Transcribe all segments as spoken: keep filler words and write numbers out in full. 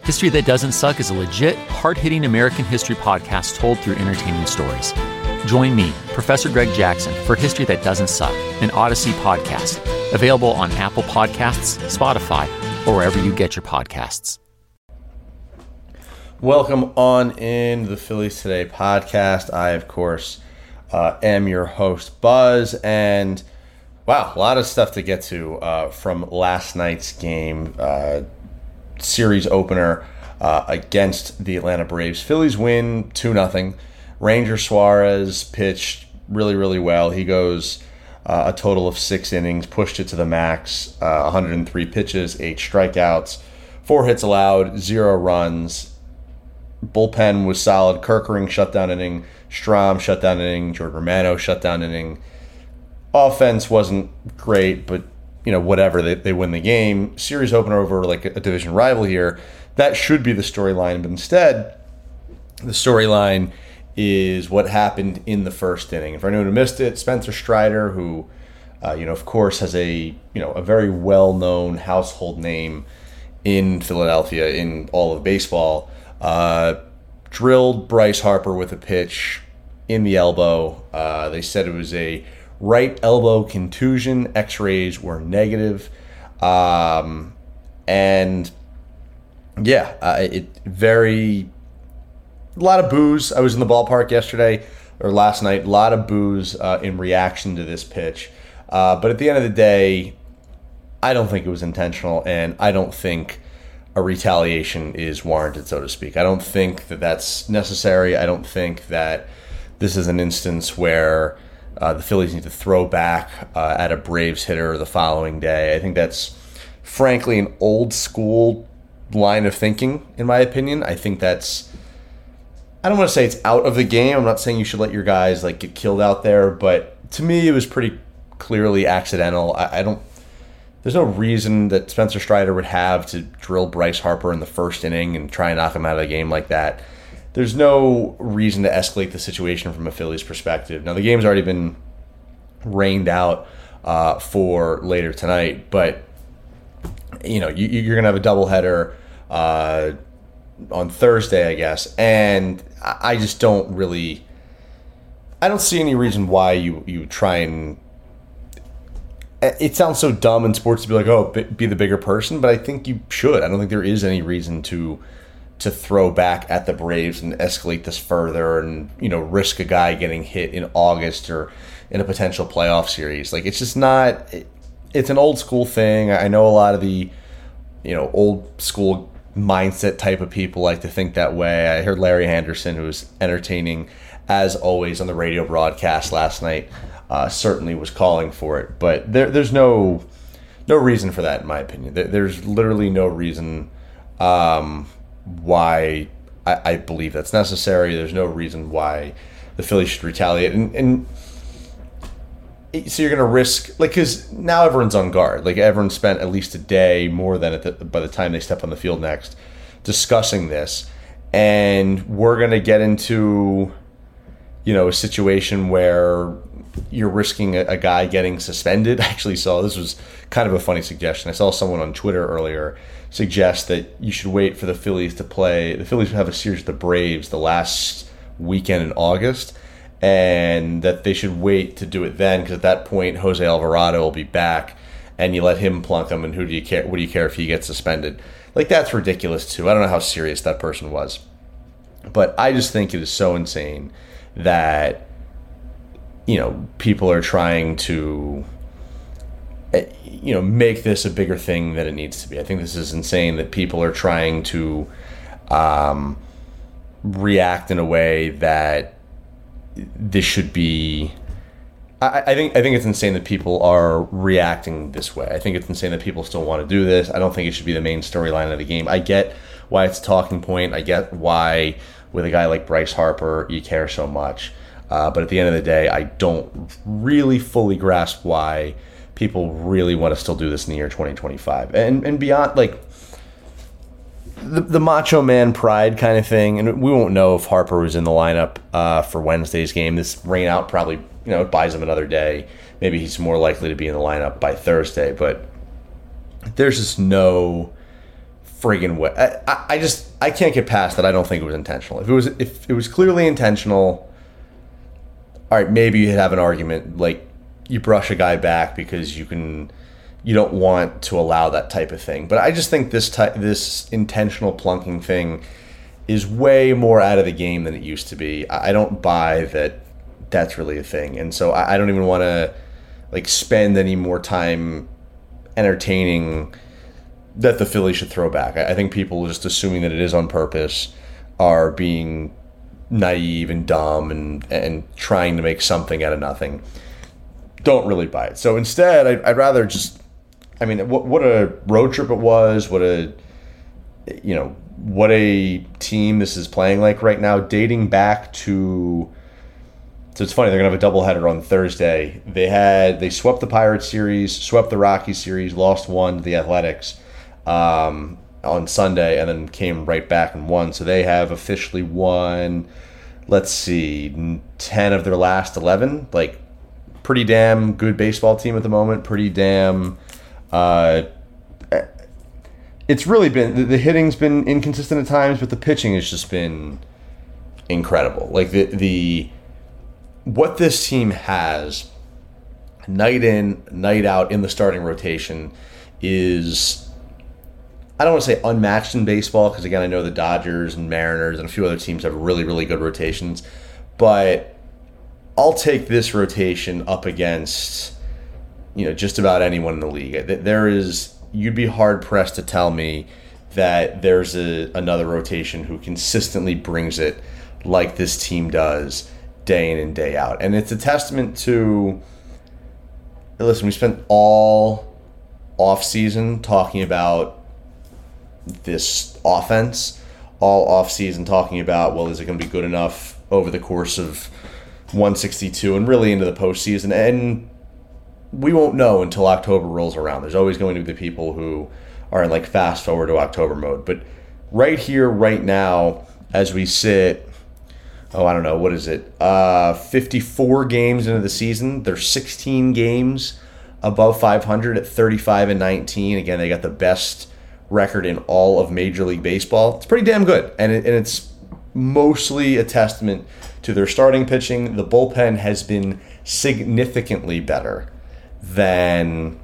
History That Doesn't Suck is a legit, hard-hitting American history podcast told through entertaining stories. Join me, Professor Greg Jackson, for History That Doesn't Suck, an Odyssey podcast, available on Apple Podcasts, Spotify, or wherever you get your podcasts. Welcome on in the Phillies Today podcast. I, of course, uh, am your host, Buzz, and wow, a lot of stuff to get to uh, from last night's game. Uh, series opener uh, against the Atlanta Braves. Phillies win two nothing. Ranger Suarez pitched really, really well. He goes uh, a total of six innings, pushed it to the max, uh, one hundred three pitches, eight strikeouts, four hits allowed, zero runs. Bullpen was solid. Kerkering shutdown inning. Strahm shutdown inning. Jordan Romano shutdown inning. Offense wasn't great, but you know, whatever, they, they win the game. Series opener over like a division rival here. That should be the storyline, but instead, the storyline is what happened in the first inning. And for anyone who missed it, Spencer Strider, who, uh, you know, of course, has a you know a very well-known household name in Philadelphia in all of baseball, uh, drilled Bryce Harper with a pitch in the elbow. Uh, they said it was a right elbow contusion. X-rays were negative. Um, and yeah, uh, it very, a lot of boos. I was in the ballpark yesterday or last night, a lot of boos uh, in reaction to this pitch. Uh, but at the end of the day, I don't think it was intentional, and I don't think a retaliation is warranted, so to speak. I don't think that that's necessary. I don't think that this is an instance where Uh, the Phillies need to throw back uh, at a Braves hitter the following day. I think that's, frankly, an old school line of thinking, in my opinion. I think that's, I don't want to say it's out of the game. I'm not saying you should let your guys like get killed out there, but to me, it was pretty clearly accidental. I, I don't, there's no reason that Spencer Strider would have to drill Bryce Harper in the first inning and try and knock him out of the game like that. There's no reason to escalate the situation from a Phillies perspective. Now, the game's already been rained out uh, for later tonight, but you know you, you're going to have a doubleheader uh, on Thursday, I guess, and I just don't really, I don't see any reason why you you try and. It sounds so dumb in sports to be like, oh, be the bigger person, but I think you should. I don't think there is any reason to. to throw back at the Braves and escalate this further and, you know, risk a guy getting hit in August or in a potential playoff series. Like, it's just not, it, it's an old school thing. I know a lot of the, you know, old school mindset type of people like to think that way. I heard Larry Henderson, who was entertaining as always on the radio broadcast last night, uh, certainly was calling for it. But there, there's no, no reason for that, in my opinion. There, there's literally no reason, um, why I, I believe that's necessary. There's no reason why the Phillies should retaliate. And, and so you're going to risk, like, because now everyone's on guard. Like, everyone spent at least a day, more than at the, by the time they step on the field next, discussing this. And we're going to get into, you know, a situation where you're risking a, a guy getting suspended. I actually saw, this was kind of a funny suggestion. I saw someone on Twitter earlier suggest that you should wait for the Phillies to play. The Phillies have a series with the Braves the last weekend in August, and that they should wait to do it then, because at that point Jose Alvarado will be back, and you let him plunk him, and who do you care? What do you care if he gets suspended? Like, that's ridiculous too. I don't know how serious that person was, but I just think it is so insane that, you know, people are trying to, you know, make this a bigger thing than it needs to be. I think this is insane that people are trying to um, react in a way that this should be. I, I think I think it's insane that people are reacting this way. I think it's insane that people still want to do this. I don't think it should be the main storyline of the game. I get why it's a talking point. I get why with a guy like Bryce Harper you care so much. Uh, but at the end of the day, I don't really fully grasp why people really want to still do this in the year twenty twenty-five. And and beyond, like, the, the macho man pride kind of thing, and we won't know if Harper was in the lineup uh, for Wednesday's game. This rain out probably, you know, buys him another day. Maybe he's more likely to be in the lineup by Thursday, but there's just no friggin' way. I, I just I can't get past that. I don't think it was intentional. If it was if it was clearly intentional, all right, maybe you'd have an argument. Like you brush a guy back because you can you don't want to allow that type of thing. But I just think this type this intentional plunking thing is way more out of the game than it used to be. I don't buy that that's really a thing, and so I, I don't even want to like spend any more time entertaining that the Phillies should throw back. I think people just assuming that it is on purpose are being naive and dumb and and trying to make something out of nothing. Don't really buy it. So instead, I'd, I'd rather just, I mean, what what a road trip it was. What a, you know, what a team this is playing like right now, dating back to. So it's funny, they're gonna have a doubleheader on Thursday. They had they swept the Pirates series, swept the Rockies series, lost one to the Athletics um, on Sunday, and then came right back and won. So they have officially won, let's see, ten of their last eleven. Like, pretty damn good baseball team at the moment. Pretty damn. Uh, it's really been the, the hitting's been inconsistent at times, but the pitching has just been incredible. Like the the. What this team has, night in, night out in the starting rotation, is, I don't want to say unmatched in baseball, because again, I know the Dodgers and Mariners and a few other teams have really, really good rotations, but I'll take this rotation up against, you know, just about anyone in the league. There is, you'd be hard-pressed to tell me that there's a, another rotation who consistently brings it like this team does, day in and day out. And it's a testament to, listen, we spent all offseason talking about this offense, all offseason talking about, well, is it going to be good enough over the course of one sixty-two and really into the postseason? And we won't know until October rolls around. There's always going to be the people who are in like fast forward to October mode. But right here, right now, as we sit, oh, I don't know, what is it? Uh, fifty-four games into the season. They're sixteen games above five hundred at thirty-five and nineteen. Again, they got the best record in all of Major League Baseball. It's pretty damn good. And, it, and it's mostly a testament to their starting pitching. The bullpen has been significantly better than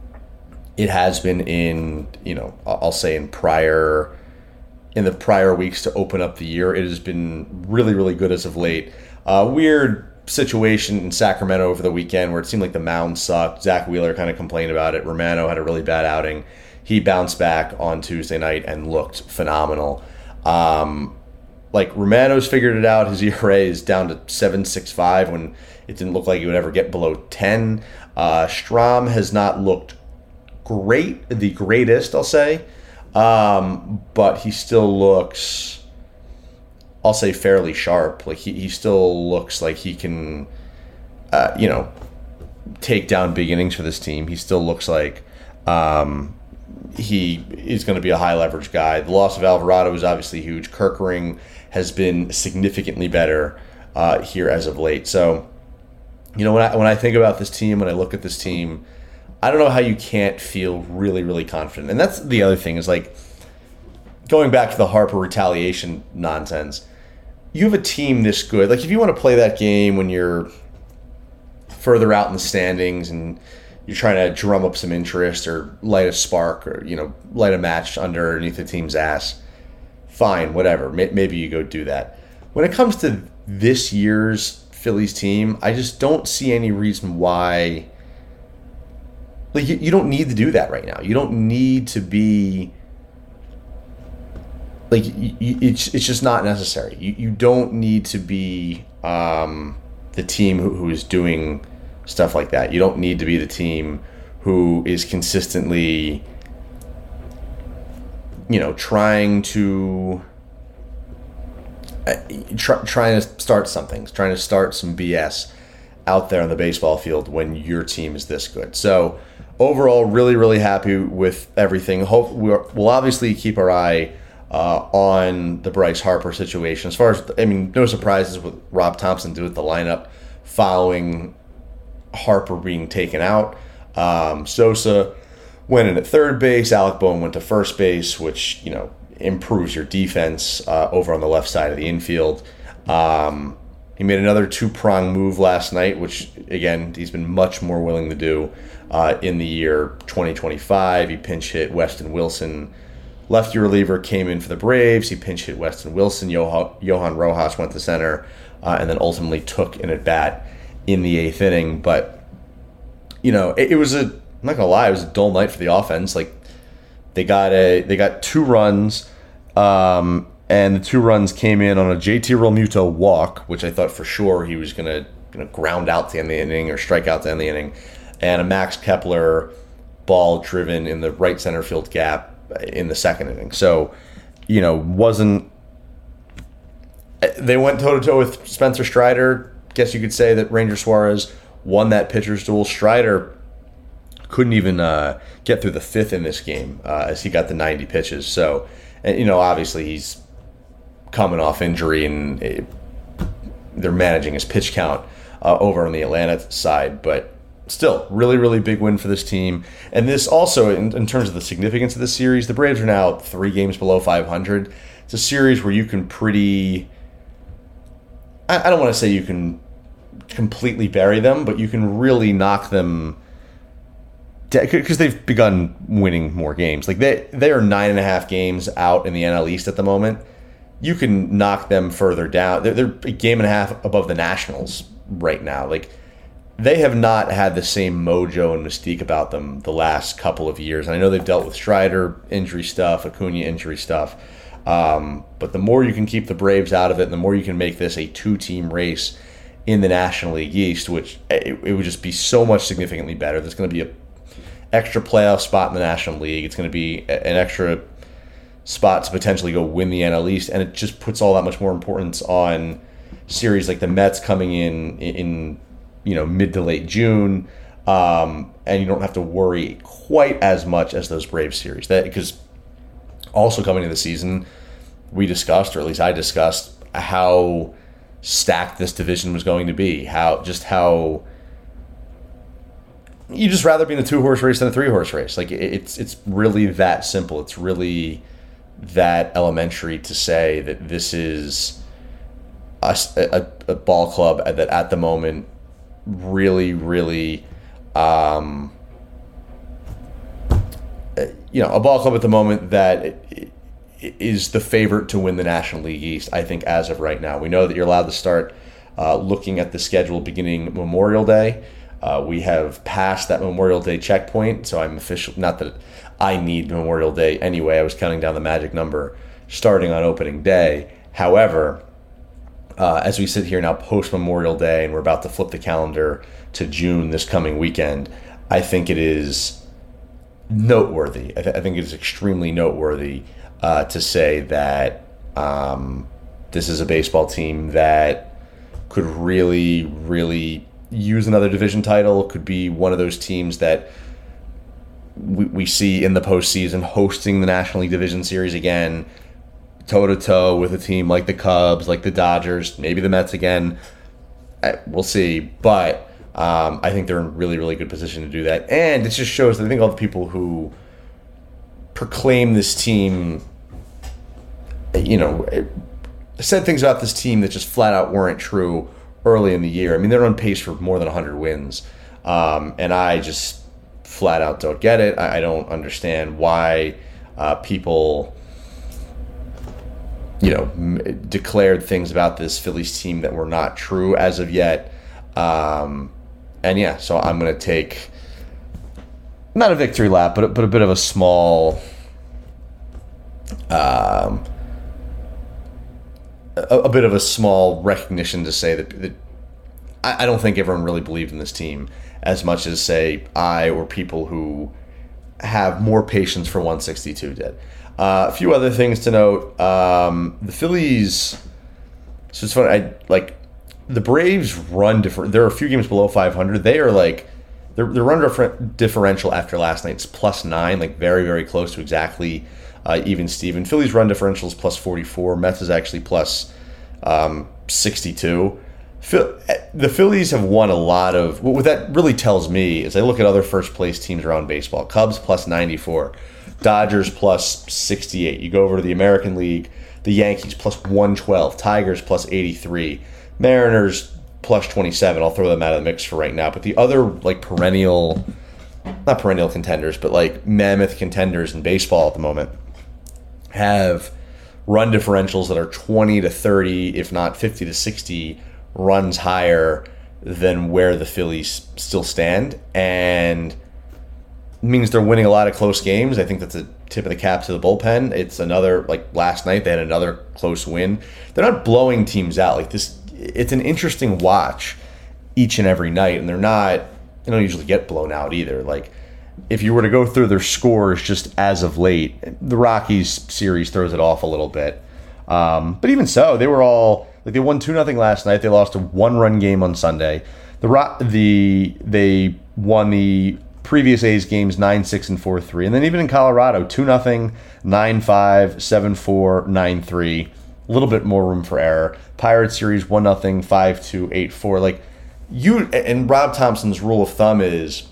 it has been in, you know, I'll say in prior... in the prior weeks to open up the year. It has been really, really good as of late. Uh, weird situation in Sacramento over the weekend where it seemed like the mound sucked. Zach Wheeler kind of complained about it. Romano had a really bad outing. He bounced back on Tuesday night and looked phenomenal. Um, like, Romano's figured it out. His E R A is down to seven point six five when it didn't look like he would ever get below ten. Uh, Strahm has not looked great, the greatest, I'll say. Um, but he still looks, I'll say, fairly sharp. Like he, he still looks like he can, uh, you know, take down big innings for this team. He still looks like um, he is going to be a high leverage guy. The loss of Alvarado is obviously huge. Kerkering has been significantly better uh, here as of late. So, you know, when I when I think about this team, when I look at this team, I don't know how you can't feel really, really confident. And that's the other thing is, like, going back to the Harper retaliation nonsense, you have a team this good. Like, if you want to play that game when you're further out in the standings and you're trying to drum up some interest or light a spark or, you know, light a match underneath the team's ass, fine, whatever. Maybe you go do that. When it comes to this year's Phillies team, I just don't see any reason why... Like, you, you don't need to do that right now. You don't need to be, like, you, you, it's it's just not necessary. You you don't need to be um, the team who, who is doing stuff like that. You don't need to be the team who is consistently, you know, trying to, uh, try, trying to start something, trying to start some B S out there on the baseball field when your team is this good. So, overall, really, really happy with everything. Hope we'll obviously keep our eye uh, on the Bryce Harper situation. As far as, I mean, no surprises with Rob Thompson doing the lineup following Harper being taken out. Um, Sosa went in at third base. Alec Bohm went to first base, which, you know, improves your defense uh, over on the left side of the infield. Um, he made another two-prong move last night, which, again, he's been much more willing to do uh, in the year twenty twenty-five. He pinch hit Weston Wilson. Lefty reliever came in for the Braves. He pinch hit Weston Wilson. Johan, Johan Rojas went to center uh, and then ultimately took an at-bat in the eighth inning. But, you know, it, it was a, I'm not going to lie, it was a dull night for the offense. Like, they got a, they got two runs, um, and the two runs came in on a J T Realmuto walk, which I thought for sure he was going to you know, ground out to end the inning or strike out to end the inning, and a Max Kepler ball driven in the right center field gap in the second inning. So, you know, wasn't... They went toe-to-toe with Spencer Strider. Guess you could say that Ranger Suarez won that pitcher's duel. Strider couldn't even uh, get through the fifth in this game uh, as he got the ninety pitches. So, and, you know, obviously he's coming off injury and it, they're managing his pitch count uh, over on the Atlanta side. But still, really, really big win for this team. And this also, in, in terms of the significance of this series, the Braves are now three games below five hundred. It's a series where you can pretty... I, I don't want to say you can completely bury them, but you can really knock them... Because they've begun winning more games. Like they, they are nine and a half games out in the N L East at the moment. You can knock them further down. They're, they're a game and a half above the Nationals right now. Like they have not had the same mojo and mystique about them the last couple of years. And I know they've dealt with Strider injury stuff, Acuna injury stuff. Um, but the more you can keep the Braves out of it, and the more you can make this a two-team race in the National League East, which it, it would just be so much significantly better. There's going to be a extra playoff spot in the National League. It's going to be an extra spot to potentially go win the N L East, and it just puts all that much more importance on series like the Mets coming in in you know mid to late June, um, and you don't have to worry quite as much as those Braves series. That because also coming into the season, we discussed, or at least I discussed, how stacked this division was going to be. How just how you just rather be in a two-horse race than a three-horse race. Like it's it's really that simple. It's really that elementary to say that this is a, a, a ball club that at the moment really, really, um, you know, a ball club at the moment that is the favorite to win the National League East, I think, as of right now. We know that you're allowed to start uh, looking at the schedule beginning Memorial Day. Uh, we have passed that Memorial Day checkpoint, so I'm official. Not that I need Memorial Day anyway. I was counting down the magic number starting on opening day. However, uh, as we sit here now post Memorial Day and we're about to flip the calendar to June this coming weekend, I think it is noteworthy. I, th- I think it is extremely noteworthy uh, to say that um, this is a baseball team that could really, really use another division title, could be one of those teams that we, we see in the postseason hosting the National League Division Series again, toe-to-toe with a team like the Cubs, like the Dodgers, maybe the Mets again. We'll see. But um, I think they're in really, really good position to do that. And it just shows that I think all the people who proclaim this team, you know, said things about this team that just flat out weren't true early in the year. I mean, they're on pace for more than one hundred wins. Um, and I just flat out don't get it. I, I don't understand why uh, people, you know, m- declared things about this Phillies team that were not true as of yet. Um, and yeah, so I'm going to take not a victory lap, but a, but a bit of a small, um, a, a bit of a small recognition to say that, that I, I don't think everyone really believed in this team as much as, say, I or people who have more patience for one sixty-two did. Uh, a few other things to note. Um, the Phillies, so it's funny, I, like, the Braves run different. They're a few games below five hundred. They are like, their, their run differ- differential after last night's plus nine, like very, very close to exactly uh, even Steven. Phillies run differential is plus forty-four. Mets is actually plus um, sixty-two. the Phillies have won a lot of, what that really tells me is I look at other first place teams around baseball. Cubs plus ninety-four, Dodgers plus sixty-eight. You go over to the American League, the Yankees plus one twelve, Tigers plus eighty-three, Mariners plus twenty-seven. I'll throw them out of the mix for right now. But the other like perennial, not perennial contenders, but like mammoth contenders in baseball at the moment have run differentials that are twenty to thirty, if not fifty to sixty runs higher than where the Phillies still stand, and means they're winning a lot of close games. I think that's a tip of the cap to the bullpen. It's another, like last night, they had another close win. They're not blowing teams out like this. It's an interesting watch each and every night, and they're not, they don't usually get blown out either. Like, if you were to go through their scores just as of late, the Rockies series throws it off a little bit. Um, but even so, they were all, like, they won two nothing last night. They lost a one-run game on Sunday. The Ro- the They won the previous A's games nine six and four three. And then even in Colorado, two nothing, nine five, seven four, nine three. A little bit more room for error. Pirates series one nothing, five two, eight four. Like, you, and Rob Thompson's rule of thumb is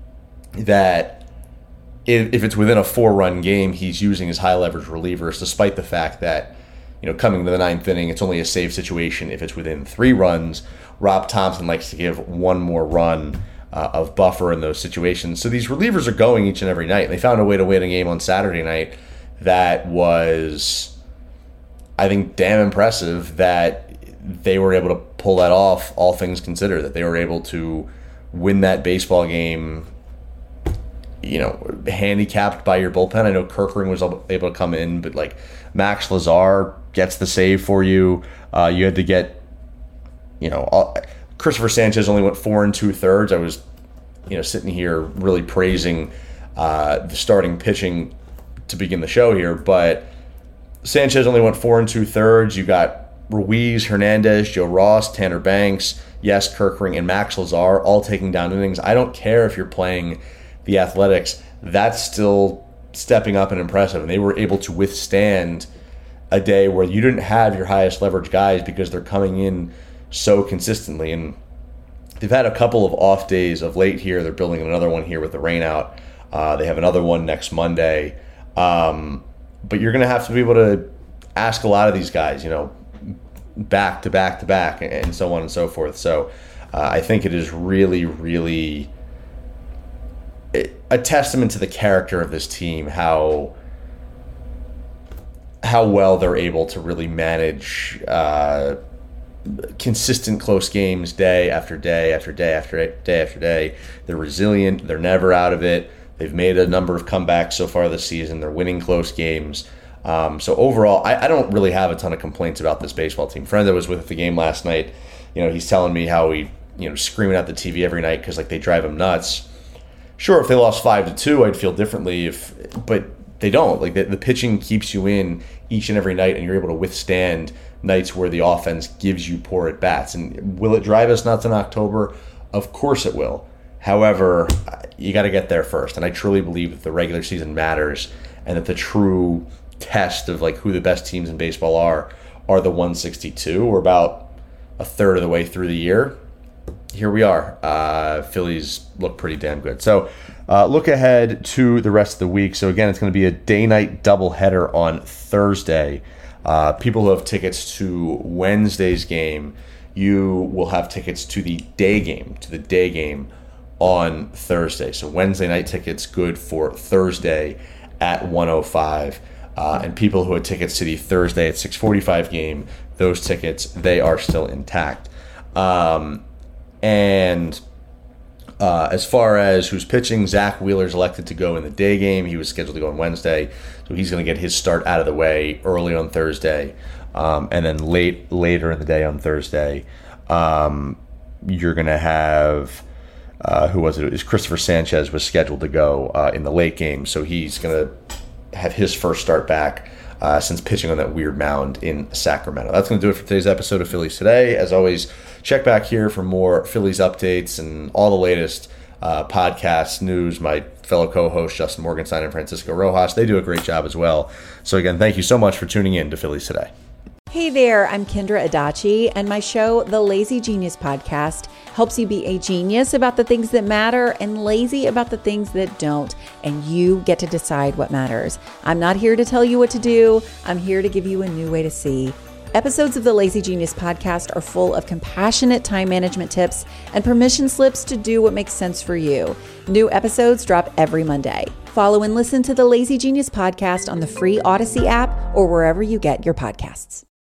that if, if it's within a four-run game, he's using his high-leverage relievers, despite the fact that, you know, coming to the ninth inning, it's only a save situation if it's within three runs. Rob Thompson likes to give one more run uh, of buffer in those situations. So these relievers are going each and every night. And they found a way to win a game on Saturday night that was, I think, damn impressive that they were able to pull that off, all things considered, that they were able to win that baseball game, you know, handicapped by your bullpen. I know Kerkering was able to come in, but like Max Lazar gets the save for you. Uh, you had to get, you know, all, Christopher Sanchez only went four and two thirds. I was, you know, sitting here really praising uh, the starting pitching to begin the show here, but Sanchez only went four and two thirds. You got Ruiz, Hernandez, Joe Ross, Tanner Banks, yes, Kerkering, and Max Lazar all taking down innings. I don't care if you're playing the Athletics. That's still stepping up and impressive, and they were able to withstand a day where you didn't have your highest leverage guys because they're coming in so consistently. And they've had a couple of off days of late here. They're building another one here with the rain out. Uh, they have another one next Monday. Um, but you're going to have to be able to ask a lot of these guys, you know, back to back to back and so on and so forth. So uh, I think it is really, really a testament to the character of this team, how how well they're able to really manage uh, consistent close games day after day after day after day after day. They're resilient. They're never out of it. They've made a number of comebacks so far this season. They're winning close games. Um, so overall, I, I don't really have a ton of complaints about this baseball team. Friend that was with the game last night, you know, he's telling me how he, you know, screaming at the T V every night because like they drive him nuts. Sure, if they lost five to two, I'd feel differently. If, but they don't. Like the, the pitching keeps you in each and every night, and you're able to withstand nights where the offense gives you poor at bats. And will it drive us nuts in October? Of course it will. However, you got to get there first, and I truly believe that the regular season matters, and that the true test of like who the best teams in baseball are are the one sixty-two. We're about a third of the way through the year. Here we are. Uh, Phillies look pretty damn good. So uh, look ahead to the rest of the week. So again, it's going to be a day-night doubleheader on Thursday. Uh, people who have tickets to Wednesday's game, you will have tickets to the day game, to the day game on Thursday. So Wednesday night tickets good for Thursday at one oh five. Uh, and people who had tickets to the Thursday at six forty-five game, those tickets, they are still intact. Um, and uh, as far as who's pitching, Zach Wheeler's elected to go in the day game. He was scheduled to go on Wednesday, so he's going to get his start out of the way early on Thursday. Um, and then late later in the day on Thursday, um, you're going to have, uh, who was it? It was Christopher Sanchez was scheduled to go uh, in the late game, so he's going to have his first start back uh, since pitching on that weird mound in Sacramento. That's going to do it for today's episode of Phillies Today. As always, check back here for more Phillies updates and all the latest uh, podcasts, news. My fellow co-hosts, Justin Morgenstein and Francisco Rojas, they do a great job as well. So again, thank you so much for tuning in to Phillies Today. Hey there, I'm Kendra Adachi, and my show, The Lazy Genius Podcast, helps you be a genius about the things that matter and lazy about the things that don't, and you get to decide what matters. I'm not here to tell you what to do. I'm here to give you a new way to see. Episodes of the Lazy Genius Podcast are full of compassionate time management tips and permission slips to do what makes sense for you. New episodes drop every Monday. Follow and listen to the Lazy Genius Podcast on the free Odyssey app or wherever you get your podcasts.